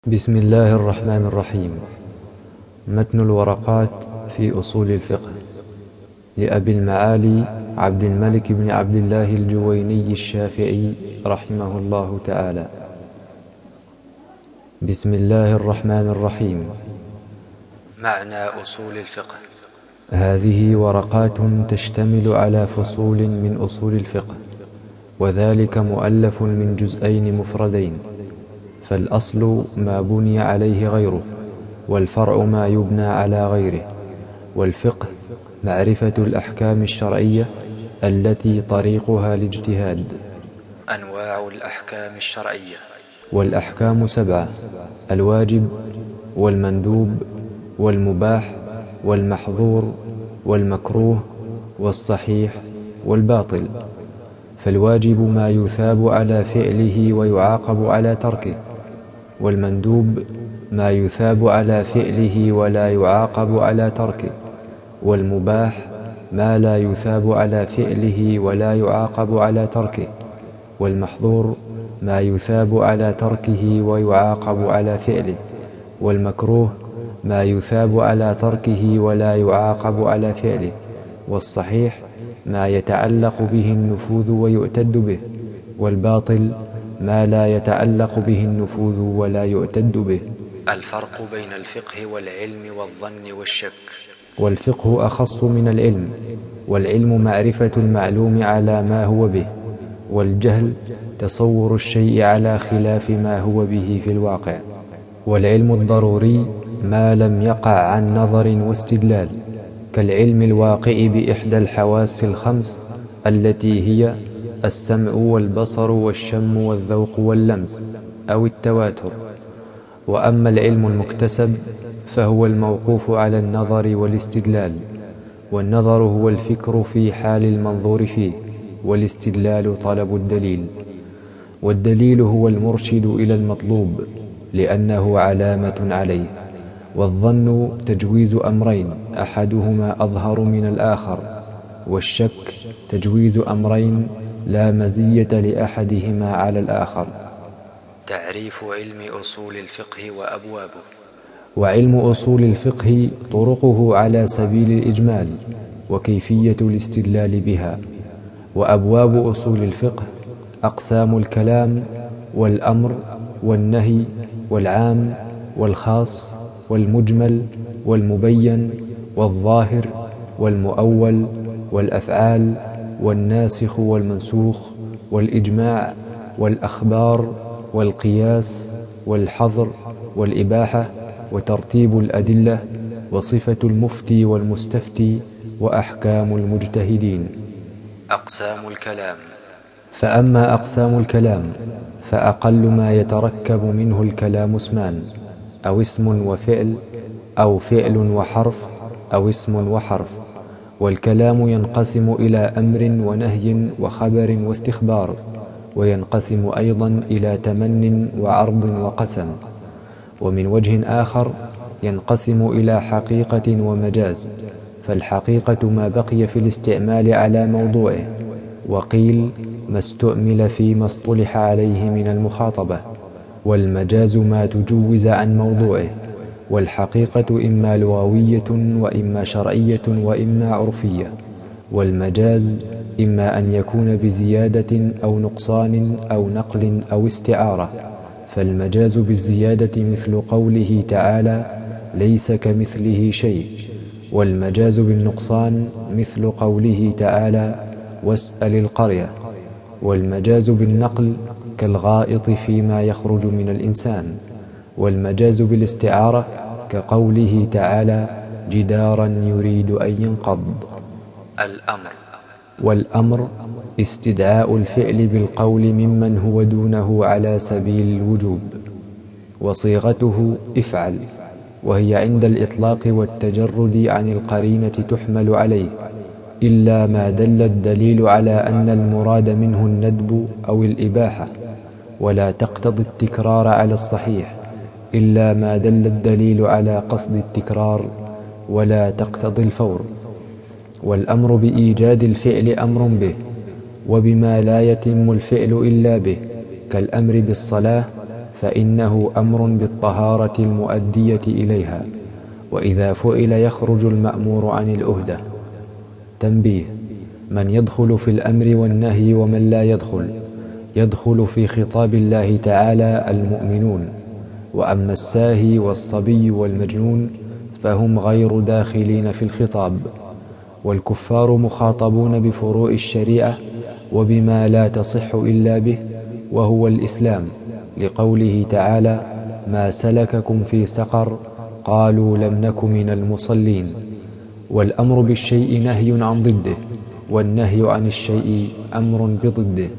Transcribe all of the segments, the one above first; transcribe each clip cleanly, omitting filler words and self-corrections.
بسم الله الرحمن الرحيم. متن الورقات في أصول الفقه لأبي المعالي عبد الملك بن عبد الله الجويني الشافعي رحمه الله تعالى. بسم الله الرحمن الرحيم. معنى أصول الفقه. هذه ورقات تشتمل على فصول من أصول الفقه، وذلك مؤلف من جزئين مفردين، فالأصل ما بني عليه غيره، والفرع ما يبنى على غيره. والفقه معرفة الأحكام الشرعية التي طريقها الاجتهاد. أنواع الأحكام الشرعية. والأحكام 7: الواجب والمندوب والمباح والمحظور والمكروه والصحيح والباطل. فالواجب ما يثاب على فعله ويعاقب على تركه، والمندوب ما يثاب على فعله ولا يعاقب على تركه، والمباح ما لا يثاب على فعله ولا يعاقب على تركه، والمحظور ما يثاب على تركه ويعاقب على فعله، والمكروه ما يثاب على تركه ولا يعاقب على فعله، والصحيح ما يتعلق به النفوذ ويعتد به، والباطل ما لا يتعلق به النفوذ ولا يعتد به. الفرق بين الفقه والعلم والظن والشك. والفقه أخص من العلم، والعلم معرفة المعلوم على ما هو به، والجهل تصور الشيء على خلاف ما هو به في الواقع. والعلم الضروري ما لم يقع عن نظر واستدلال، كالعلم الواقع بإحدى الحواس الخمس التي هي السمع والبصر والشم والذوق واللمس أو التواتر. وأما العلم المكتسب فهو الموقوف على النظر والاستدلال، والنظر هو الفكر في حال المنظور فيه، والاستدلال طلب الدليل. والدليل هو المرشد إلى المطلوب لأنه علامة عليه. والظن تجويز أمرين أحدهما أظهر من الآخر، والشك تجويز أمرين لا مزية لأحدهما على الآخر. تعريف علم أصول الفقه وأبوابه. وعلم أصول الفقه طرقه على سبيل الإجمال وكيفية الاستدلال بها. وأبواب أصول الفقه أقسام الكلام والأمر والنهي والعام والخاص والمجمل والمبين والظاهر والمؤول والأفعال والناسخ والمنسوخ والإجماع والأخبار والقياس والحظر والإباحة وترتيب الأدلة وصفة المفتي والمستفتي وأحكام المجتهدين. أقسام الكلام. فأما أقسام الكلام فأقل ما يتركب منه الكلام اسمان، أو اسم وفعل، أو فعل وحرف، أو اسم وحرف. والكلام ينقسم إلى أمر ونهي وخبر واستخبار، وينقسم أيضا إلى تمن وعرض وقسم. ومن وجه آخر ينقسم إلى حقيقة ومجاز، فالحقيقة ما بقي في الاستعمال على موضوعه، وقيل ما استعمل فيما اصطلح عليه من المخاطبة. والمجاز ما تجوز عن موضوعه. والحقيقة إما لغوية وإما شرعية وإما عرفية. والمجاز إما أن يكون بزيادة أو نقصان أو نقل أو استعارة. فالمجاز بالزيادة مثل قوله تعالى ليس كمثله شيء، والمجاز بالنقصان مثل قوله تعالى واسأل القرية. والمجاز بالنقل كالغائط فيما يخرج من الإنسان. والمجاز بالاستعارة كقوله تعالى جدارا يريد أن ينقض. الأمر. والأمر استدعاء الفعل بالقول ممن هو دونه على سبيل الوجوب، وصيغته افعل، وهي عند الإطلاق والتجرد عن القرينة تحمل عليه، إلا ما دل الدليل على أن المراد منه الندب أو الإباحة، ولا تقتضي التكرار على الصحيح، إلا ما دل الدليل على قصد التكرار، ولا تقتضي الفور. والأمر بإيجاد الفعل أمر به، وبما لا يتم الفعل إلا به، كالأمر بالصلاة فإنه أمر بالطهارة المؤدية إليها، وإذا فعل يخرج المأمور عن العهدة. تنبيه: من يدخل في الأمر والنهي ومن لا يدخل. يدخل في خطاب الله تعالى المؤمنون، وأما الساهي والصبي والمجنون فهم غير داخلين في الخطاب. والكفار مخاطبون بفروع الشريعة وبما لا تصح إلا به، وهو الإسلام، لقوله تعالى: ما سلككم في سقر؟ قالوا لم نك من المصلين. والأمر بالشيء نهي عن ضده، والنهي عن الشيء أمر بضده.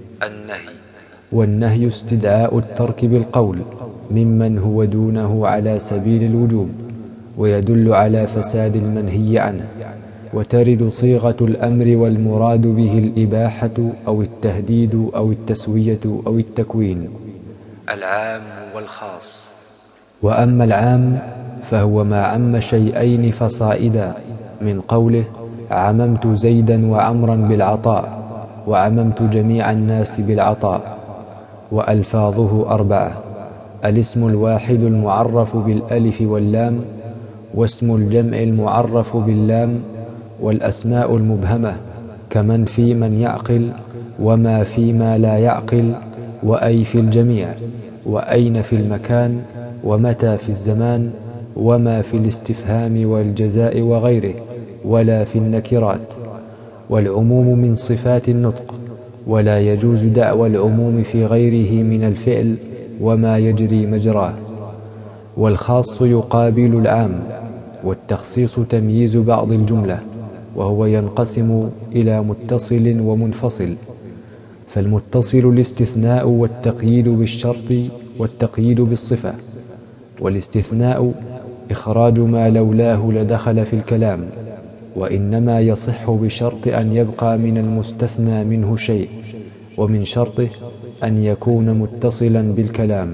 والنهي استدعاء الترك بالقول ممن هو دونه على سبيل الوجوب، ويدل على فساد المنهي عنه. وترد صيغة الأمر والمراد به الإباحة أو التهديد أو التسوية أو التكوين. العام والخاص. وأما العام فهو ما عم شيئين فصائدا، من قوله: عممت زيدا وعمرا بالعطاء، وعممت جميع الناس بالعطاء. وألفاظه 4: الاسم الواحد المعرف بالألف واللام، واسم الجمع المعرف باللام، والأسماء المبهمة كمن في من يعقل، وما فيما لا يعقل، وأي في الجميع، وأين في المكان، ومتى في الزمان، وما في الاستفهام والجزاء وغيره، ولا في النكرات. والعموم من صفات النطق، ولا يجوز دعوى العموم في غيره من الفعل وما يجري مجراه. والخاص يقابل العام، والتخصيص تمييز بعض الجملة، وهو ينقسم إلى متصل ومنفصل. فالمتصل الاستثناء والتقييد بالشرط والتقييد بالصفة. والاستثناء إخراج ما لولاه لدخل في الكلام، وإنما يصح بشرط أن يبقى من المستثنى منه شيء، ومن شرطه أن يكون متصلا بالكلام.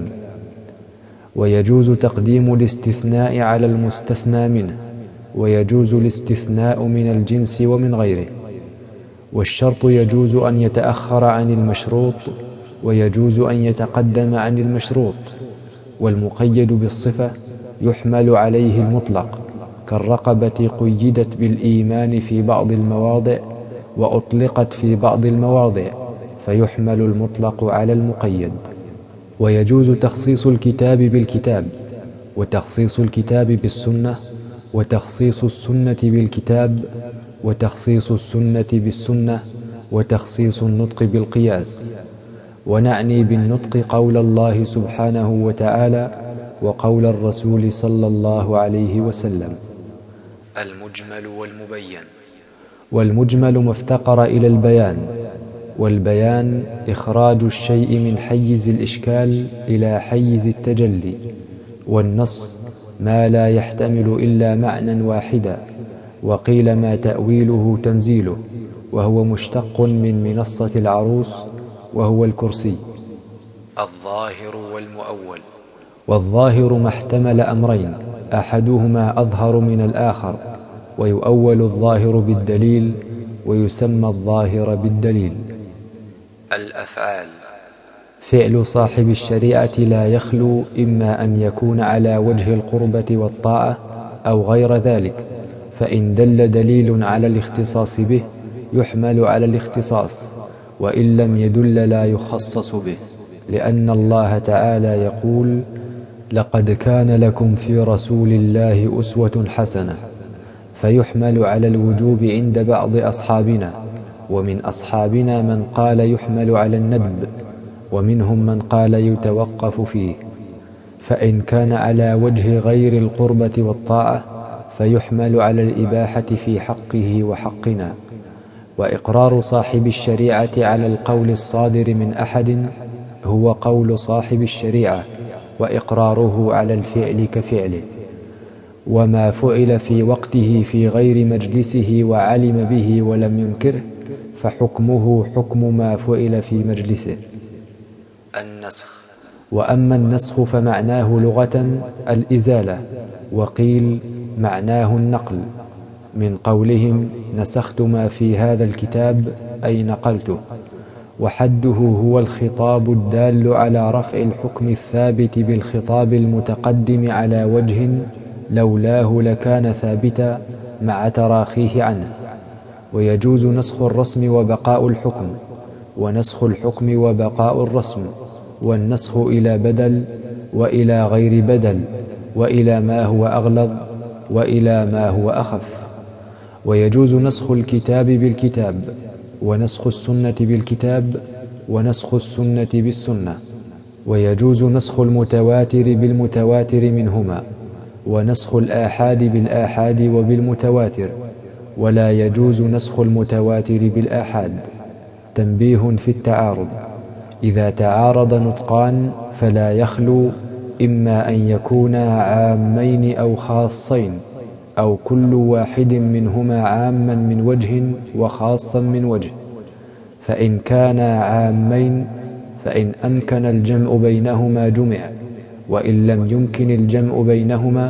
ويجوز تقديم الاستثناء على المستثنى منه، ويجوز الاستثناء من الجنس ومن غيره. والشرط يجوز أن يتأخر عن المشروط، ويجوز أن يتقدم عن المشروط. والمقيد بالصفة يحمل عليه المطلق، كالرقبة قيدت بالإيمان في بعض المواضع وأطلقت في بعض المواضع، فيحمل المطلق على المقيد. ويجوز تخصيص الكتاب بالكتاب، وتخصيص الكتاب بالسنة، وتخصيص السنة بالكتاب، وتخصيص السنة بالسنة، وتخصيص النطق بالقياس. ونعني بالنطق قول الله سبحانه وتعالى وقول الرسول صلى الله عليه وسلم. المجمل والمبين. والمجمل ما افتقر إلى البيان، والبيان إخراج الشيء من حيز الإشكال إلى حيز التجلي. والنص ما لا يحتمل إلا معنى واحدا، وقيل ما تأويله تنزيله، وهو مشتق من منصة العروس، وهو الكرسي. الظاهر والمؤول. والظاهر ما احتمل أمرين، أحدهما أظهر من الآخر، ويؤول الظاهر بالدليل، ويسمى الظاهر بالدليل. الأفعال. فعل صاحب الشريعة لا يخلو إما أن يكون على وجه القربة والطاعة أو غير ذلك، فإن دل دليل على الاختصاص به يحمل على الاختصاص، وإن لم يدل لا يخصص به، لأن الله تعالى يقول: لقد كان لكم في رسول الله أسوة حسنة، فيحمل على الوجوب عند بعض أصحابنا، ومن أصحابنا من قال يحمل على الندب، ومنهم من قال يتوقف فيه. فإن كان على وجه غير القربة والطاعة فيحمل على الإباحة في حقه وحقنا. وإقرار صاحب الشريعة على القول الصادر من أحد هو قول صاحب الشريعة، وإقراره على الفعل كفعله. وما فعل في وقته في غير مجلسه وعلم به ولم ينكره فحكمه حكم ما فعل في مجلسه. النسخ. وأما النسخ فمعناه لغة الإزالة، وقيل معناه النقل، من قولهم: نسخت ما في هذا الكتاب، أي نقلته. وحده هو الخطاب الدال على رفع الحكم الثابت بالخطاب المتقدم على وجه لولاه لكان ثابتا مع تراخيه عنه. ويجوز نسخ الرسم وبقاء الحكم، ونسخ الحكم وبقاء الرسم، والنسخ إلى بدل وإلى غير بدل، وإلى ما هو أغلظ وإلى ما هو أخف. ويجوز نسخ الكتاب بالكتاب، ونسخ السنة بالكتاب، ونسخ السنة بالسنة. ويجوز نسخ المتواتر بالمتواتر منهما، ونسخ الآحاد بالآحاد وبالمتواتر، ولا يجوز نسخ المتواتر بالآحاد. تنبيه في التعارض: إذا تعارض نطقان فلا يخلو إما أن يكونا عامين أو خاصين، أو كل واحد منهما عاما من وجه وخاصا من وجه. فإن كانا عامين فإن أمكن الجمع بينهما جمع، وإن لم يمكن الجمع بينهما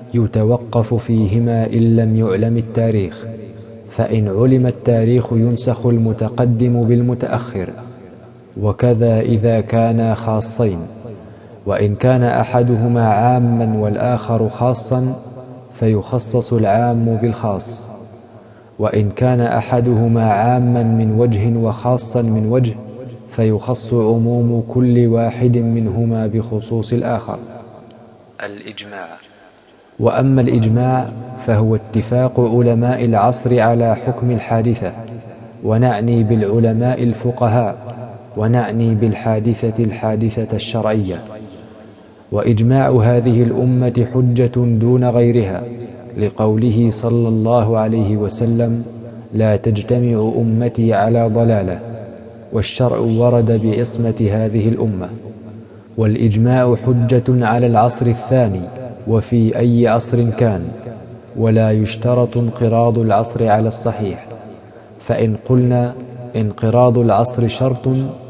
يتوقف فيهما إن لم يعلم التاريخ. فإن علم التاريخ ينسخ المتقدم بالمتأخر. وكذا إذا كانا خاصين، وإن كان أحدهما عاما والآخر خاصا فيخصص العام بالخاص. وإن كان أحدهما عاما من وجه وخاصا من وجه فيخص عموم كل واحد منهما بخصوص الآخر. الإجماع. وأما الإجماع فهو اتفاق علماء العصر على حكم الحادثة، ونعني بالعلماء الفقهاء، ونعني بالحادثة الحادثة الشرعية. وإجماع هذه الأمة حجة دون غيرها، لقوله صلى الله عليه وسلم: لا تجتمع أمتي على ضلالة. والشرع ورد بعصمة هذه الأمة. والإجماع حجة على العصر الثاني وفي أي عصر كان، ولا يشترط انقراض العصر على الصحيح. فإن قلنا انقراض العصر شرط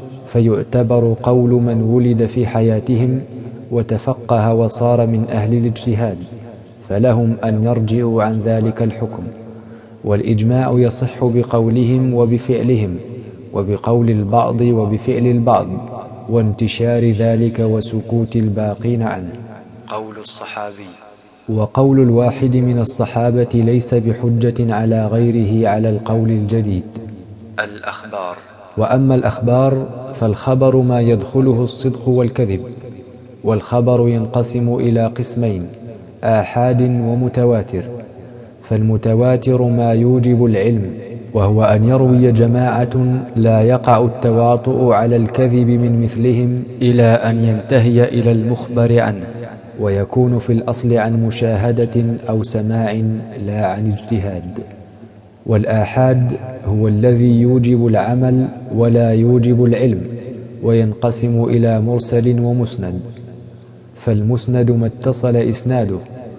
فيعتبر قول من ولد في حياتهم وتفقه وصار من أهل الاجتهاد، فلهم أن يرجعوا عن ذلك الحكم. والإجماع يصح بقولهم وبفعلهم، وبقول البعض وبفعل البعض، وانتشار ذلك وسكوت الباقين عنه. قول الصحابي. وقول الواحد من الصحابة ليس بحجة على غيره على القول الجديد. الأخبار. وأما الأخبار فالخبر ما يدخله الصدق والكذب. والخبر ينقسم إلى قسمين: آحاد ومتواتر. فالمتواتر ما يوجب العلم، وهو أن يروي جماعة لا يقع التواطؤ على الكذب من مثلهم إلى أن ينتهي إلى المخبر عنه، ويكون في الأصل عن مشاهدة أو سماع لا عن اجتهاد. والآحاد هو الذي يوجب العمل ولا يوجب العلم، وينقسم إلى مرسل ومسند. فالمسند ما اتصل إسناده،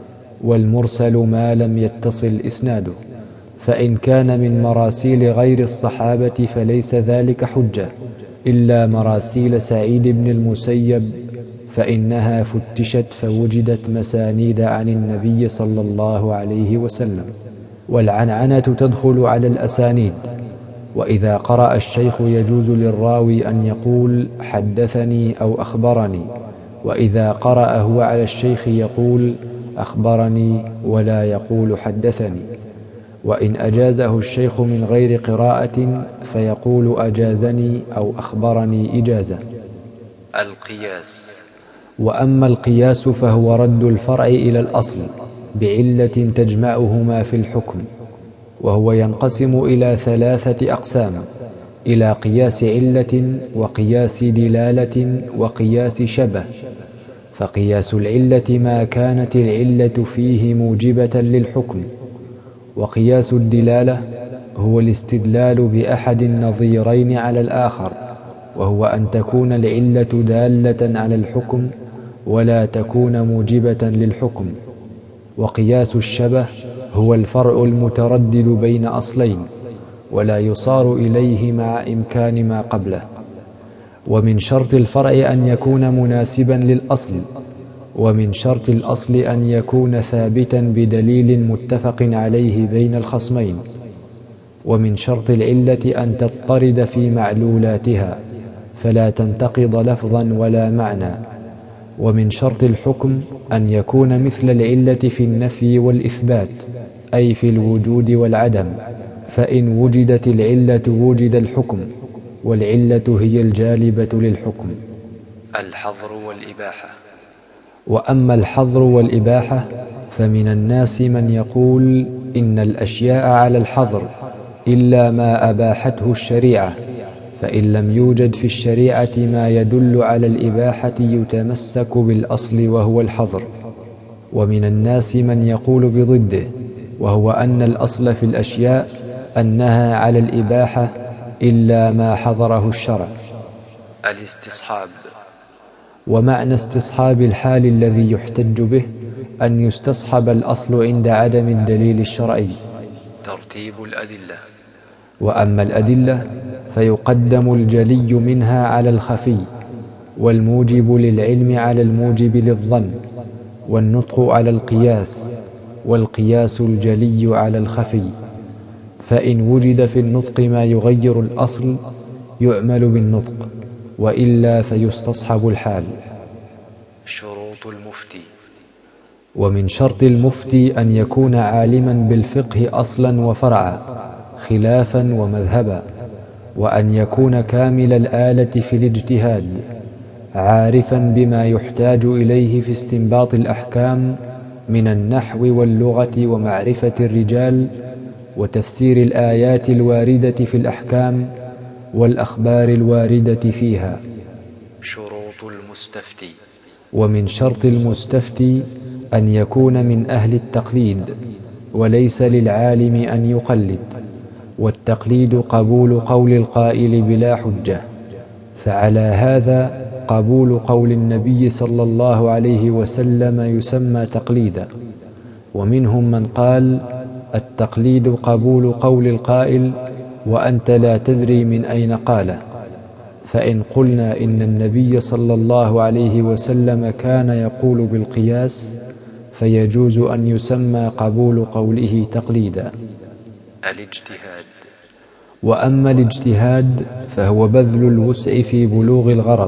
والمرسل ما لم يتصل إسناده. فإن كان من مراسيل غير الصحابة فليس ذلك حجة، إلا مراسيل سعيد بن المسيب، فإنها فتشت فوجدت مسانيد عن النبي صلى الله عليه وسلم. والعنعنة تدخل على الأسانيد. وإذا قرأ الشيخ يجوز للراوي أن يقول حدثني أو أخبرني، وإذا قرأ هو على الشيخ يقول أخبرني ولا يقول حدثني. وإن أجازه الشيخ من غير قراءة فيقول أجازني أو أخبرني إجازة. القياس. وأما القياس فهو رد الفرع إلى الأصل بعلة تجمعهما في الحكم، وهو ينقسم إلى 3 أقسام: إلى قياس علة، وقياس دلالة، وقياس شبه. فقياس العلة ما كانت العلة فيه موجبة للحكم. وقياس الدلالة هو الاستدلال بأحد النظيرين على الآخر، وهو أن تكون العلة دالة على الحكم ولا تكون موجبة للحكم. وقياس الشبه هو الفرع المتردد بين أصلين ولا يصار إليه مع إمكان ما قبله. ومن شرط الفرع أن يكون مناسبا للأصل، ومن شرط الأصل أن يكون ثابتا بدليل متفق عليه بين الخصمين. ومن شرط العلة أن تضطرد في معلولاتها فلا تنتقض لفظا ولا معنى. ومن شرط الحكم أن يكون مثل العلة في النفي والإثبات، أي في الوجود والعدم، فإن وجدت العلة وجد الحكم، والعلة هي الجالبة للحكم. الحظر والإباحة. وأما الحظر والإباحة فمن الناس من يقول إن الأشياء على الحظر إلا ما أباحته الشريعة، فإن لم يوجد في الشريعة ما يدل على الإباحة يتمسك بالأصل وهو الحظر. ومن الناس من يقول بضده، وهو أن الأصل في الأشياء أنها على الإباحة إلا ما حظره الشرع. الاستصحاب. ومعنى استصحاب الحال الذي يحتج به أن يستصحب الأصل عند عدم الدليل الشرعي. ترتيب الأدلة. وأما الأدلة فيقدم الجلي منها على الخفي، والموجب للعلم على الموجب للظن، والنطق على القياس، والقياس الجلي على الخفي. فإن وجد في النطق ما يغير الأصل يعمل بالنطق، وإلا فيستصحب الحال. شروط المفتي. ومن شرط المفتي أن يكون عالما بالفقه أصلا وفرعا، خلافا ومذهبا، وأن يكون كامل الآلة في الاجتهاد، عارفا بما يحتاج إليه في استنباط الأحكام من النحو واللغة ومعرفة الرجال وتفسير الآيات الواردة في الأحكام والأخبار الواردة فيها. شروط المستفتي. ومن شرط المستفتي أن يكون من أهل التقليد، وليس للعالم أن يقلد، والتقليد قبول قول القائل بلا حجة، فعلى هذا قبول قول النبي صلى الله عليه وسلم يسمى تقليدا. ومنهم من قال التقليد قبول قول القائل وأنت لا تدري من أين قاله. فإن قلنا إن النبي صلى الله عليه وسلم كان يقول بالقياس فيجوز أن يسمى قبول قوله تقليدا. الاجتهاد. وأما الاجتهاد فهو بذل الوسع في بلوغ الغرض،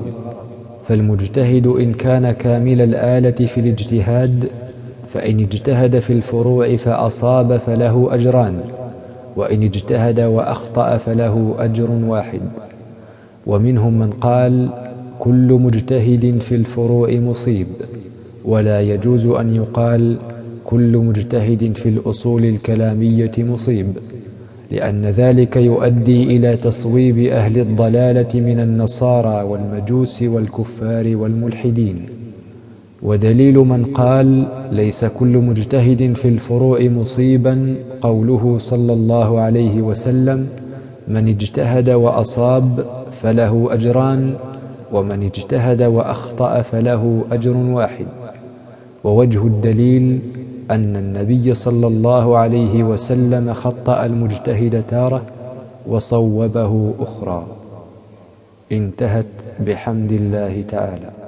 فالمجتهد إن كان كامل الآلة في الاجتهاد فإن اجتهد في الفروع فأصاب فله أجران، وإن اجتهد وأخطأ فله أجر واحد. ومنهم من قال كل مجتهد في الفروع مصيب، ولا يجوز أن يقال كل مجتهد في الأصول الكلامية مصيب، لأن ذلك يؤدي إلى تصويب أهل الضلالة من النصارى والمجوس والكفار والملحدين. ودليل من قال ليس كل مجتهد في الفروع مصيبا قوله صلى الله عليه وسلم من اجتهد وأصاب فله أجران، ومن اجتهد وأخطأ فله أجر واحد. ووجه الدليل أن النبي صلى الله عليه وسلم خطأ المجتهد تارة وصوبه أخرى. انتهت بحمد الله تعالى.